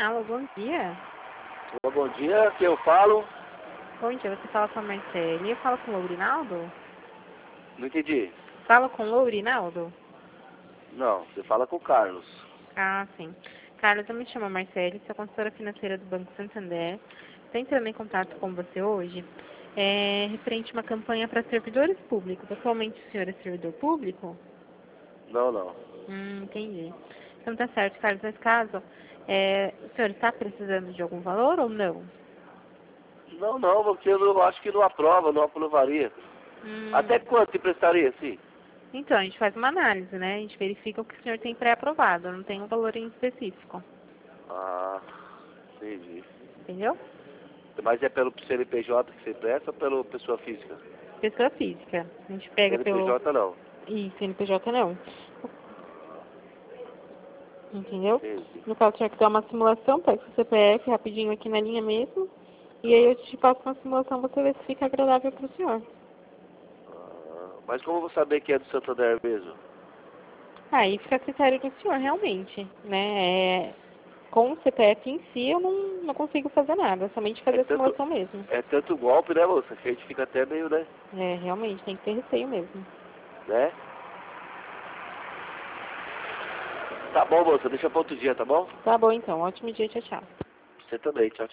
Alô, bom dia. Olá, bom dia, quem eu falo? Bom dia, você fala com a Marcele. Eu falo com o Lourinaldo? Não entendi. Fala com o Lourinaldo? Não, você fala com o Carlos. Ah, sim. Carlos, eu me chamo Marcele, sou consultora financeira do Banco Santander. Estou entrando em contato com você hoje referente a uma campanha para servidores públicos. Atualmente o senhor é servidor público? Não, não. Entendi. Então tá certo, Carlos. Nesse caso, o senhor está precisando de algum valor ou não? Não, não, porque eu não, acho que não aprova, não aprovaria. Hum, Até quanto emprestaria, sim? então, a gente faz uma análise, né? A gente verifica o que o senhor tem pré-aprovado, não tem um valor em específico. Ah, entendi. Entendeu? Mas é pelo CNPJ que você empresta ou pela pessoa física? Pessoa física. A gente pega pelo. CNPJ não. E CNPJ não. Entendeu? Entendi. No caso, tinha que dar uma simulação, pega o CPF rapidinho aqui na linha mesmo. E aí eu te passo uma simulação, você vê se fica agradável para o senhor. Mas como eu vou saber que é do Santander mesmo? Aí fica a critério do senhor, realmente. Né? Com o CPF em si, eu não consigo fazer nada, somente É fazer a tanto, simulação mesmo. é tanto golpe, né, moça? Que a gente fica até meio, né? Realmente, tem que ter receio mesmo. Né? Tá bom, moça, deixa pra outro dia, tá bom? Tá bom, então. Ótimo dia, tchau, tchau. Você também, tchau, tchau.